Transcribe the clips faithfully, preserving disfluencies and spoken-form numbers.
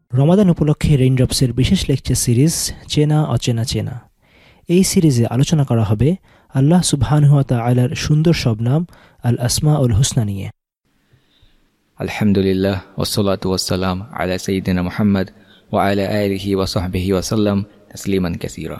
রমাদান উপলক্ষে রেইনড্রপসের বিশেষ lecture series চেনা অচেনা চেনা। এই সিরিজে আলোচনা করা হবে আল্লাহ সুবহানাহু ওয়া তাআলার সুন্দর সব নাম আল আসমাউল হুসনা নিয়ে। আলহামদুলিল্লাহ ওয়াসসালাতু ওয়াসসালাম আলা সাইয়্যিদিনা মুহাম্মদ ওয়া আলা আলিহি ওয়া সাহবিহি ওয়া সাল্লাম তাসলিমান কাসীরা।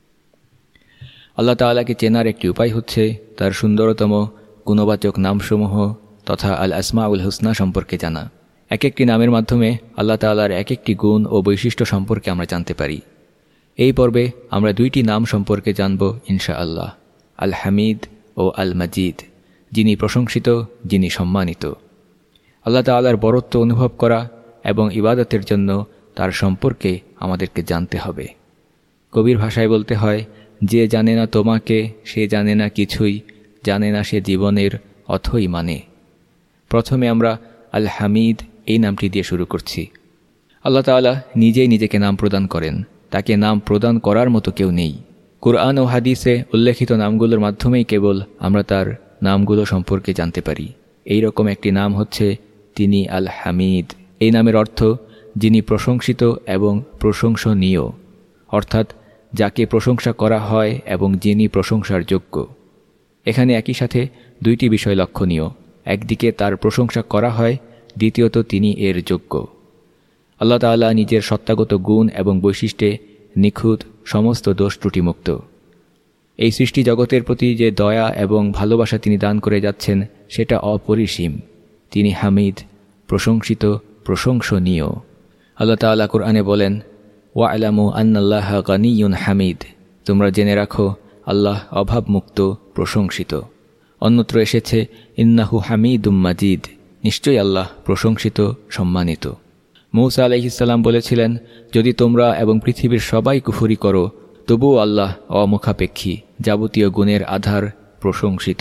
আল্লাহ তাআলাকে চেনার একটি উপায় হচ্ছে তার সুন্দরতম গুণবাচক নামসমূহ তথা আল আসমাউল হুসনা সম্পর্কে জানা। এক একটি নামের মাধ্যমে আল্লাহ তাআলার এক একটি গুণ ও বৈশিষ্ট্য সম্পর্কে আমরা জানতে পারি। এই পর্বে আমরা দুইটি নাম সম্পর্কে জানব ইনশাআল্লাহ, আল হামিদ ও আল মাজিদ, যিনি প্রশংসিত, যিনি সম্মানিত। আল্লাহ তাআলার বরত্ব অনুভব করা এবং ইবাদতের জন্য তার সম্পর্কে আমাদেরকে জানতে হবে। কবির ভাষায় বলতে হয়, যে জানে না তোমাকে সে জানে না কিছুই, জানে না সে জীবনের অথই মানে। প্রথমে আমরা আল হামিদ এই নামটি দিয়ে শুরু করছি। আল্লাহ তাআলা নিজেই নিজেকে নাম প্রদান করেন, তাকে নাম প্রদান করার মতো কেউ নেই। কুরআন ও হাদিসে উল্লেখিত নামগুলোর মাধ্যমেই কেবল আমরা তার নামগুলো সম্পর্কে জানতে পারি। এই রকম একটি নাম হচ্ছে তিনি আল হামিদ। এই নামের অর্থ যিনি প্রশংসিত এবং প্রশংসনীয়, অর্থাৎ যাকে প্রশংসা করা হয় এবং যিনি প্রশংসার যোগ্য। এখানে একই সাথে দুইটি বিষয় লক্ষণীয়। একদিকে তার প্রশংসা করা হয়, দ্বিতীয়ত তিনি এর যোগ্য। আল্লাহ তাআলা নিজের সত্তাগত গুণ এবং বৈশিষ্ট্যে নিখুঁত, সমস্ত দোষ ত্রুটিমুক্ত। এই সৃষ্টি জগতের প্রতি যে দয়া এবং ভালোবাসা তিনি দান করে যাচ্ছেন সেটা অপরিসীম। তিনি হামিদ, প্রশংসিত, প্রশংসনীয়। আল্লাহ তাআলা কুরআনে বলেন, ওয়া'লামু আন্নাল্লাহা গানিয়্যুন হামিদ, তোমরা জেনে রাখো আল্লাহ অভাবমুক্ত, প্রশংসিত। অন্যত্র এসেছে ইন্নাহু হামিদুম মাজিদ, নিশ্চয়ই আল্লাহ প্রশংসিত, সম্মানিত। মূসা আলাইহিস সালাম বলেছিলেন, যদি তোমরা এবং পৃথিবীর সবাই কুফরি করো তবুও আল্লাহ অমুখাপেক্ষী, যাবতীয় গুণের আধার, প্রশংসিত।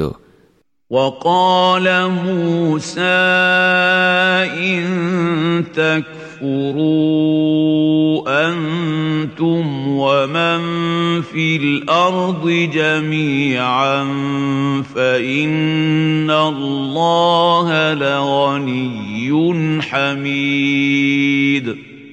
وقال موسى إن تكفروا أنتم ومن في الأرض جميعا فإن الله لغني حميد।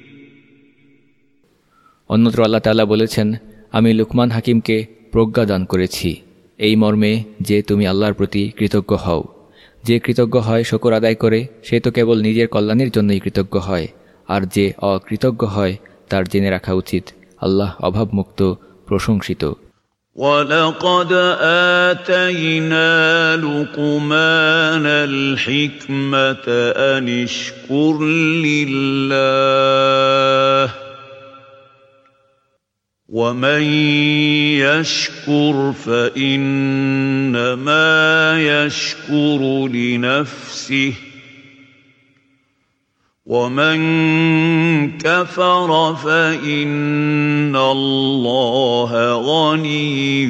অন্যত্র আল্লাহ তাআলা বলেছেন, আমি লুকমান হাকিমকে প্রজ্ঞা দান করেছি এই মর্মে যে তুমি আল্লাহর প্রতি কৃতজ্ঞ হও। যে কৃতজ্ঞ হয় শুকর আদায় করে সে তো কেবল নিজের কল্যাণের জন্যই কৃতজ্ঞ হয়, আর যে অকৃতজ্ঞ হয় তার জেনে রাখা উচিত আল্লাহ অভাবমুক্ত, প্রশংসিত। وَلَقَدْ آتَيْنَا لُقْمَانَ الْحِكْمَةَ أَنِ اشْكُرْ لِلَّهِ وَمَنْ يَشْكُرْ فَإِنَّمَا يَشْكُرُ لِنَفْسِهِ وَمَنْ كَفَرَ فَإِنَّ اللَّهَ غَنِيٌّ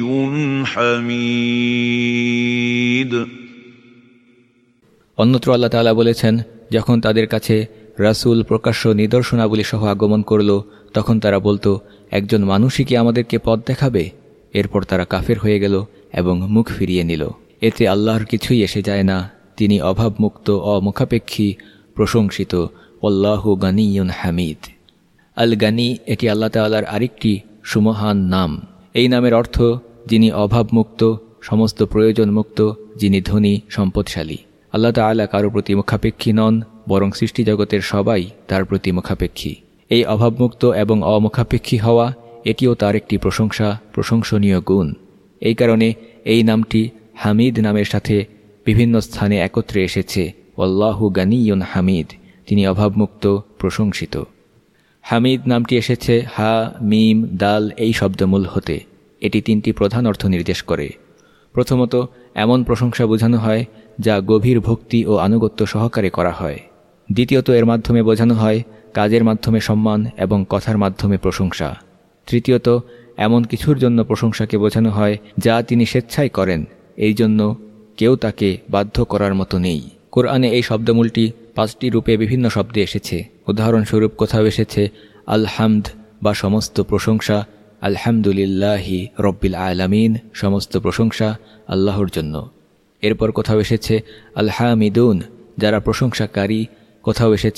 حَمِيدٌ। অন্যত্র আল্লাহ তাআলা বলেছেন, যখন তাদের কাছে রাসূল প্রকাশ্য নিদর্শনাবলী সহ আগমন করল তখন তারা বলতো, একজন মানুষই কি আমাদেরকে পথ দেখাবে? এরপর তারা কাফের হয়ে গেল এবং মুখ ফিরিয়ে নিল। এতে আল্লাহর কিছুই এসে যায় না, তিনি অভাবমুক্ত, অমুখাপেক্ষী, প্রশংসিত। আল্লাহু গানিয়্যুন হামিদ। আল গানি এটি আল্লাহ তাআলার আরেকটি সুমহান নাম। এই নামের অর্থ যিনি অভাবমুক্ত, সমস্ত প্রয়োজনমুক্ত, যিনি ধনী, সম্পদশালী। আল্লাহ তাআলা কারো প্রতি মুখাপেক্ষী নন, বরং সৃষ্টি জগতের সবাই তার প্রতি মুখাপেক্ষী। এই অভাবমুক্ত এবং অমুখাপেক্ষী হওয়া এটিও তার একটি প্রশংসা, প্রশংসনীয় গুণ। এই কারণে এই নামটি হামিদ নামের সাথে বিভিন্ন স্থানে একত্রে এসেছে। আল্লাহু গানিয়্যুন হামিদ, তিনি অভাবমুক্ত, প্রশংসিত। হামিদ নামটি এসেছে হা, মিম, দাল এই শব্দমূল হতে। এটি তিনটি প্রধান অর্থ নির্দেশ করে। প্রথমত, এমন প্রশংসা বোঝানো হয় যা গভীর ভক্তি ও আনুগত্য সহকারে করা হয়। দ্বিতীয়ত, এর মাধ্যমে বোঝানো হয় কাজের মাধ্যমে সম্মান এবং কথার মাধ্যমে প্রশংসা। তৃতীয়ত, এমন কিছুর জন্য প্রশংসাকে বোঝানো হয় যা তিনি স্বেচ্ছায় করেন, এই জন্য কেউ তাকে বাধ্য করার মতো নেই। কোরআনে এই শব্দমূলটি পাঁচটি রূপে বিভিন্ন শব্দে এসেছে। উদাহরণস্বরূপ কোথাও এসেছে আল হামদ বা সমস্ত প্রশংসা, আলহামদুলিল্লাহি রব্বিল আলামিন, সমস্ত প্রশংসা আল্লাহর জন্য। এরপর কোথাও এসেছে আল হামিদুন, যারা প্রশংসাকারী। কোথাও এসেছে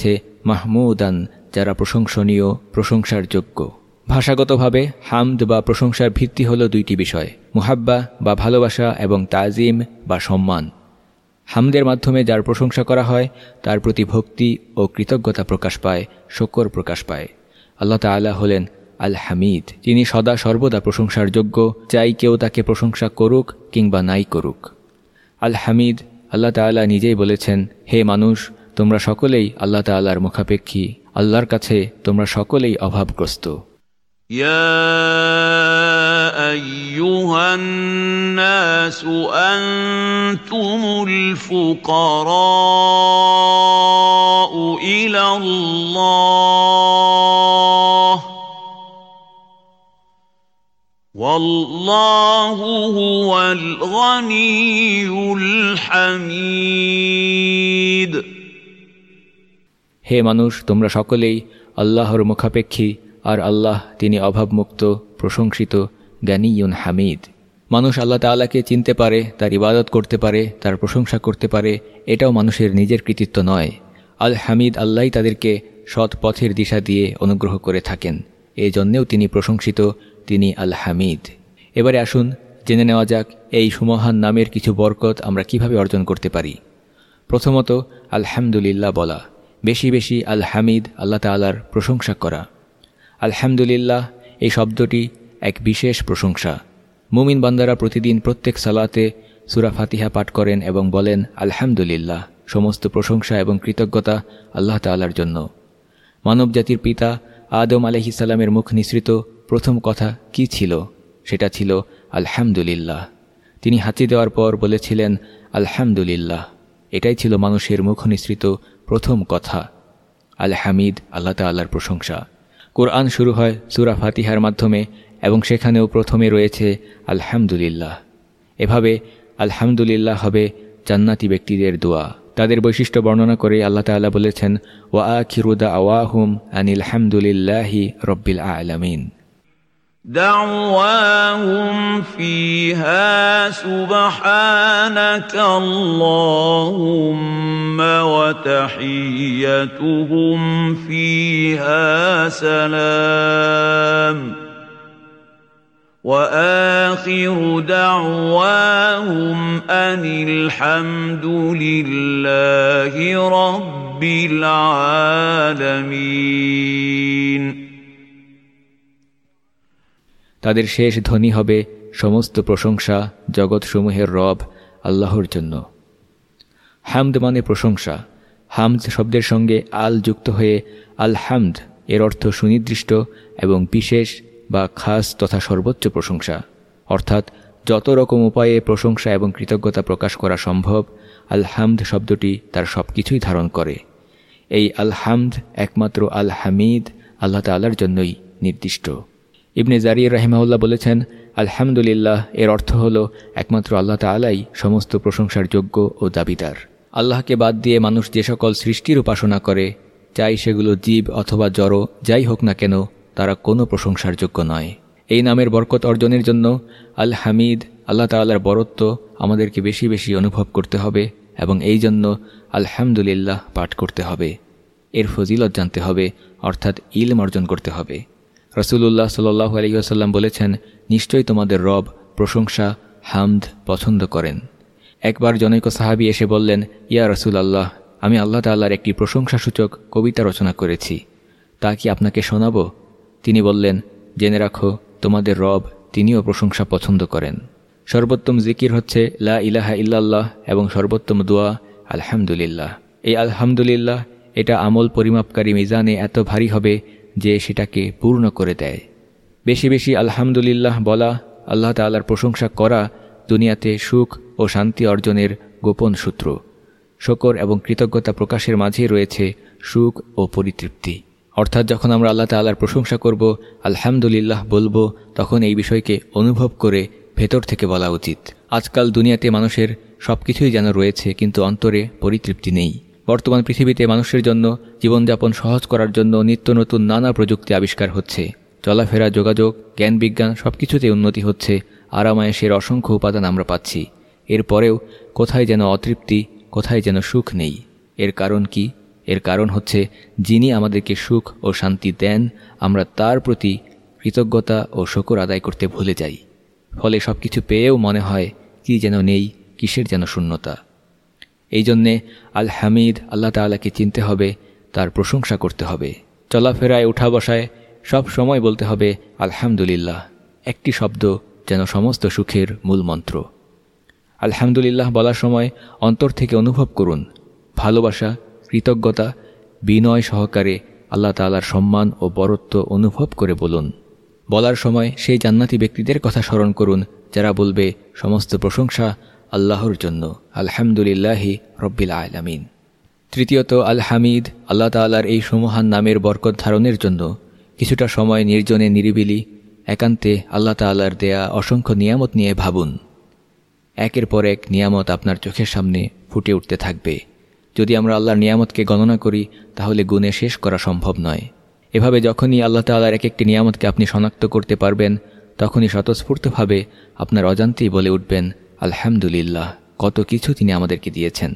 মাহমুদান, যারা প্রশংসনীয়, প্রশংসার যোগ্য। ভাষাগতভাবে হামদ বা প্রশংসার ভিত্তি হল দুইটি বিষয়, মুহাব্বা বা ভালোবাসা এবং তাজিম বা সম্মান। হামদের মাধ্যমে যার প্রশংসা করা হয় তার প্রতি ভক্তি ও কৃতজ্ঞতা প্রকাশ পায়, শকর প্রকাশ পায়। আল্লাহ তাআলা হলেন আল হামিদ, তিনি সদা সর্বদা প্রশংসার যোগ্য, চাই কেউ তাকে প্রশংসা করুক কিংবা নাই করুক। আল হামিদ, আল্লাহ তাআলা নিজেই বলেছেন, হে মানুষ, তোমরা সকলেই আল্লাহ তাআলার মুখাপেক্ষী, আল্লাহর কাছে তোমরা সকলেই অভাবগ্রস্ত। يا أيها الناس أنتم الفقراء إلى الله والله هو الغني الحميد। হে মানুষ, তোমরা সকলেই আল্লাহর মুখাপেক্ষী, আর আল্লাহ তিনি অভাবমুক্ত, প্রশংসিত, গানিয়ুন হামিদ। মানুষ আল্লাহ তাআলাকে চিনতে পারে, তার ইবাদত করতে পারে, তার প্রশংসা করতে পারে, এটাও মানুষের নিজের কৃতিত্ব নয়। আল হামিদ আল্লাহই তাদেরকে সৎ পথের দিশা দিয়ে অনুগ্রহ করে থাকেন, এই জন্যেও তিনি প্রশংসিত, তিনি আল হামিদ। এবারে আসুন জেনে নেওয়া যাক এই সুমহান নামের কিছু বরকত আমরা কিভাবে অর্জন করতে পারি। প্রথমত, আলহামদুলিল্লাহ বলা, বেশি বেশি আল হামিদ আল্লাহ তাআলার প্রশংসা করা। আলহামদুলিল্লাহ এই শব্দটি এক বিশেষ প্রশংসা। মুমিন বান্দারা প্রতিদিন প্রত্যেক সালাতে সূরা ফাতিহা পাঠ করেন এবং বলেন আলহামদুলিল্লাহ, সমস্ত প্রশংসা এবং কৃতজ্ঞতা আল্লাহ তাআলার জন্য। মানব জাতির পিতা আদম আলাইহিস সালামের মুখ নিঃসৃত প্রথম কথা কি ছিল? সেটা ছিল আলহামদুলিল্লাহ। তিনি হাঁচি দেওয়ার পর বলেছিলেন আলহামদুলিল্লাহ। এটাই ছিল মানুষের মুখ নিঃসৃত প্রথম কথা। আল হামিদ আল্লাহ তাআলার প্রশংসা। কোরআন শুরু হয় সূরা ফাতিহার মাধ্যমে এবং সেখানেও প্রথমে রয়েছে আলহামদুলিল্লাহ। এভাবে আলহামদুলিল্লাহ হবে জান্নাতি ব্যক্তিদের দোয়া। তাদের বৈশিষ্ট্য বর্ণনা করে আল্লাহ তাআলা বলেছেন, ওয়া আখিরু দাওয়াহুম আনিল হামদুলিল্লাহি রাব্বিল আলামিন। دعواهم فيها سبحانك اللهم وتحيتهم فيها سلام وآخر دعواهم أن الحمد لله رب العالمين। তাদের শেষ ধ্বনি হবে সমস্ত প্রশংসা জগৎসমূহের রব আল্লাহর জন্য। হামদ মানে প্রশংসা। হামদ শব্দের সঙ্গে আল যুক্ত হয়ে আল হামদ এর অর্থ সুনির্দিষ্ট এবং বিশেষ বা খাস তথা সর্বোচ্চ প্রশংসা, অর্থাৎ যত রকম উপায়ে প্রশংসা এবং কৃতজ্ঞতা প্রকাশ করা সম্ভব আল হামদ শব্দটি তার সব কিছুই ধারণ করে। এই আল হামদ একমাত্র আল হামিদ আল্লাহ তাআলার জন্যই নির্দিষ্ট। ইবনে জারির রাহিমাহুল্লাহ বলেছেন, আলহামদুলিল্লাহ এর অর্থ হল একমাত্র আল্লাহ তাআলাই সমস্ত প্রশংসার যোগ্য ও দাবিদার। আল্লাহকে বাদ দিয়ে মানুষ যে সকল সৃষ্টির উপাসনা করে, চাই সেগুলো জীব অথবা জড় যাই হোক না কেন, তারা কোনো প্রশংসার যোগ্য নয়। এই নামের বরকত অর্জনের জন্য আল হামিদ আল্লাহ তাআলার বরত্ব আমাদেরকে বেশি বেশি অনুভব করতে হবে এবং এই জন্য আলহামদুলিল্লাহ পাঠ করতে হবে। এর ফজিলত জানতে হবে, অর্থাৎ ইলম অর্জন করতে হবে। রাসূলুল্লাহ সাল্লাল্লাহু আলাইহি ওয়াসাল্লাম বলেছেন, নিশ্চয়ই তোমাদের রব প্রশংসা হামদ পছন্দ করেন। একবার জনৈক সাহাবী এসে বললেন, ইয়া রাসূলুল্লাহ, আমি আল্লাহ তাআলার একটি প্রশংসাসূচক কবিতা রচনা করেছি, তা কি আপনাকে শোনাব? তিনি বললেন, জেনে রাখো তোমাদের রব তিনিও প্রশংসা পছন্দ করেন। সর্বোত্তম জিকির হচ্ছে লা ইলাহা ইল্লাল্লাহ এবং সর্বোত্তম দোয়া আলহামদুলিল্লাহ। এই আলহামদুলিল্লাহ এটা আমল পরিমাপকারী মিজানে এত ভারী হবে যে সেটাকে পূর্ণ করে দেয়। বেশি বেশি আলহামদুলিল্লাহ বলা, আল্লাহ তাআলার প্রশংসা করা দুনিয়াতে সুখ ও শান্তি অর্জনের গোপন সূত্র। শকর এবং কৃতজ্ঞতা প্রকাশের মাঝে রয়েছে সুখ ও পরিতৃপ্তি। অর্থাৎ যখন আমরা আল্লাহ তাআলার প্রশংসা করব, আলহামদুলিল্লাহ বলবো, তখন এই বিষয়কে অনুভব করে ভেতর থেকে বলা উচিত। আজকাল দুনিয়াতে মানুষের সব কিছুই যেন রয়েছে, কিন্তু অন্তরে পরিতৃপ্তি নেই। বর্তমান পৃথিবীতে মানুষের জন্য জীবনযাপন সহজ করার জন্য নিত্য নতুন নানা প্রযুক্তি আবিষ্কার হচ্ছে। চলাফেরা, যোগাযোগ, জ্ঞান বিজ্ঞান সব কিছুতে উন্নতি হচ্ছে। আরামায়েশের অসংখ্য উপাদান আমরা পাচ্ছি। এরপরেও কোথায় যেন অতৃপ্তি, কোথায় যেন সুখ নেই। এর কারণ কি? এর কারণ হচ্ছে যিনি আমাদেরকে সুখ ও শান্তি দেন আমরা তার প্রতি কৃতজ্ঞতা ও শকর আদায় করতে ভুলে যাই। ফলে সব কিছু পেয়েও মনে হয় কি যেন নেই, কিসের যেন শূন্যতা। এই জন্যে আল হামিদ আল্লাহ তাআলাকে চিনতে হবে, তার প্রশংসা করতে হবে। চলাফেরায় উঠা বসায় সব সময় বলতে হবে আলহামদুলিল্লাহ, একটি শব্দ যেন সমস্ত সুখের মূল মন্ত্র। আলহামদুলিল্লাহ বলার সময় অন্তর থেকে অনুভব করুন ভালোবাসা, কৃতজ্ঞতা, বিনয় সহকারে আল্লাহ তাআলার সম্মান ও বরত্ব অনুভব করে বলুন। বলার সময় সেই জান্নাতি ব্যক্তিদের কথা স্মরণ করুন যারা বলবে সমস্ত প্রশংসা আল্লাহর জন্য, আলহামদুলিল্লাহি রব্বিল আলামিন। তৃতীয়ত, আল হামিদ আল্লাহ তাআলার এই সমহান নামের বরকত ধারণের জন্য কিছুটা সময় নির্জনে নিরিবিলি একান্তে আল্লাহ তাআলার দেয়া অসংখ্য নিয়ামত নিয়ে ভাবুন। একের পর এক নিয়ামত আপনার চোখের সামনে ফুটে উঠতে থাকবে। যদি আমরা আল্লাহর নিয়ামতকে গণনা করি তাহলে গুণে শেষ করা সম্ভব নয়। এভাবে যখনই আল্লাহ তাআলার এক একটি নিয়ামতকে আপনি শনাক্ত করতে পারবেন তখনই স্বতঃস্ফূর্তভাবে আপনার অজান্তেই বলে উঠবেন আলহামদুলিল্লাহ, কত কিছু তিনি আমাদেরকে দিয়েছেন।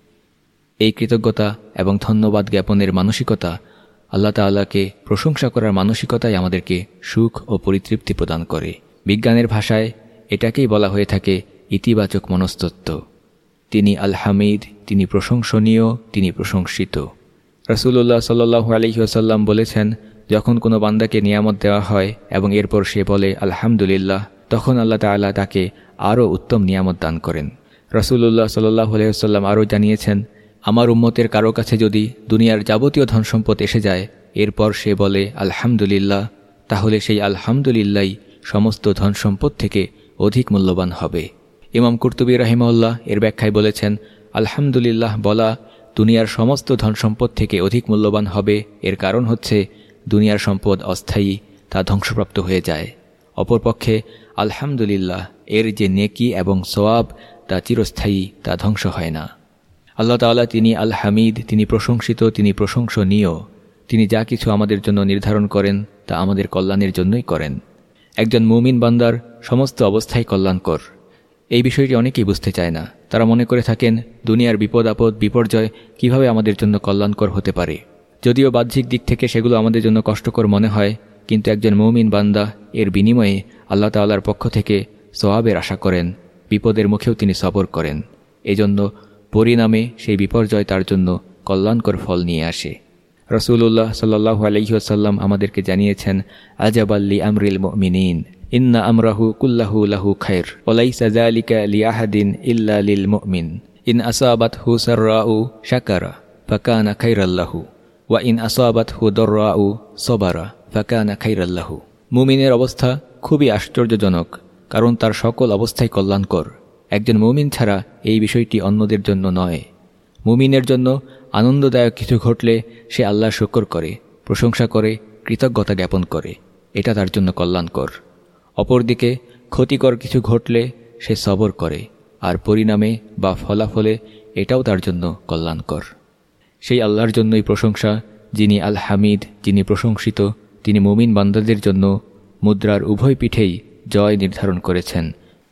এই কৃতজ্ঞতা এবং ধন্যবাদ জ্ঞাপনের মানসিকতা, আল্লাহ তাআলাকে প্রশংসা করার মানসিকতাই আমাদেরকে সুখ ও পরিতৃপ্তি প্রদান করে। বিজ্ঞানের ভাষায় এটাকেই বলা হয়ে থাকে ইতিবাচক মনস্তত্ত্ব। তিনি আল হামিদ, তিনি প্রশংসনীয়, তিনি প্রশংসিত। রাসূলুল্লাহ সাল্লাল্লাহু আলাইহি ওয়াসাল্লাম বলেছেন, যখন কোনো বান্দাকে নিয়ামত দেওয়া হয় এবং এরপর সে বলে আলহামদুলিল্লাহ, তখন আল্লাহ তাআলা তাকে আরও উত্তম নিয়ামত দান করেন। রাসূলুল্লাহ সাল্লাল্লাহু আলাইহি ওয়াসাল্লাম আরও জানিয়েছেন, আমার উম্মতের কারো কাছে যদি দুনিয়ার যাবতীয় ধনসম্পদ এসে যায় এরপর সে বলে আলহামদুলিল্লাহ, তাহলে সেই আলহামদুলিল্লাহই সমস্ত ধনসম্পদ থেকে অধিক মূল্যবান হবে। ইমাম কুরতুবী রাহিমাহুল্লাহ এর ব্যাখ্যায় বলেছেন, আলহামদুলিল্লাহ বলা দুনিয়ার সমস্ত ধনসম্পদ থেকে অধিক মূল্যবান হবে। এর কারণ হচ্ছে দুনিয়ার সম্পদ অস্থায়ী, তা ধ্বংসপ্রাপ্ত হয়ে যায়। অপরপক্ষে আলহামদুলিল্লাহ এর যে নেকি এবং সওয়াব তা চিরস্থায়ী, তা ধ্বংস হয় না। আল্লাহ তাআলা তিনি আল হামিদ, তিনি প্রশংসিত, তিনি প্রশংসনীয়। তিনি যা কিছু আমাদের জন্য নির্ধারণ করেন তা আমাদের কল্যাণের জন্যই করেন। একজন মুমিন বান্দার সমস্ত অবস্থাই কল্যাণকর। এই বিষয়টি অনেকেই বুঝতে চায় না। তারা মনে করে থাকেন দুনিয়ার বিপদ আপদ বিপর্যয় কিভাবে আমাদের জন্য কল্যাণকর হতে পারে। যদিও বাহ্যিক দিক থেকে সেগুলো আমাদের জন্য কষ্টকর মনে হয়, কিন্তু একজন মুমিন বান্দা এর বিনিময়ে আল্লাহ তাআলার পক্ষ থেকে সওয়াবের আশা করেন, বিপদের মুখেও তিনি সবর করেন। এজন্য পরিণামে সেই বিপর্যয় তার জন্য কল্যাণকর ফল নিয়ে আসে। রাসূলুল্লাহ সাল্লাল্লাহু আলাইহি ওয়াসাল্লাম আমাদেরকে জানিয়েছেন, আজাবাল্লি আমরিল মুমিনিন ইন্না আমরাহু কুল্লাহু লাহু খায়র ওয়া লাইসা যালিকা লিআহাদিন ইল্লা লিল মুমিন ইন আসাবাতহু সাররাউ শাকারা ফাকানা খায়রাল লাহু ওয়া ইন আসাবাতহু দাররাউ সাবারা ফাকানা খায়রাল লাহু। মুমিনের অবস্থা খুবই আশ্চর্যজনক, কারণ তার সকল অবস্থাই কল্যাণকর। একজন মুমিন ছাড়া এই বিষয়টি অন্যদের জন্য নয়। মুমিনের জন্য আনন্দদায়ক কিছু ঘটলে সে আল্লাহর শুকর করে, প্রশংসা করে, কৃতজ্ঞতা জ্ঞাপন করে, এটা তার জন্য কল্যাণকর। অপরদিকে ক্ষতিকর কিছু ঘটলে সে সবর করে, আর পরিণামে বা ফলাফলে এটাও তার জন্য কল্যাণকর। সেই আল্লাহর জন্যই প্রশংসা, যিনি আল হামিদ, যিনি প্রশংসিত। তিনি মুমিন বান্দাদের জন্য মুদ্রার উভয় পিঠেই জয় নির্ধারণ করেছেন।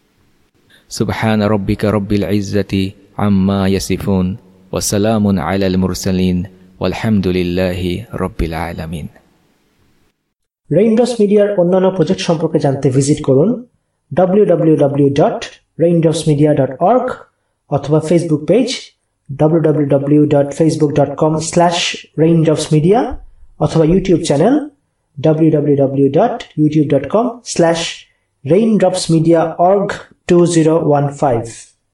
সুবহান রব্বিকা রব্বিল ইজ্জাতি আম্মা ইয়াসিফুন ওয়া সালামুন আলাল মুরসালিন ওয়ালহামদুলিল্লাহি রব্বিল আলামিন। রেইনড্রপস মিডিয়ার অন্যান্য প্রজেক্ট সম্পর্কে জানতে ভিজিট করুন W W W dot raindrops media dot org অথবা Facebook page W W W dot Facebook dot com slash raindrops media অথবা YouTube channel W W W dot YouTube dot com slash raindrops media org two zero one five.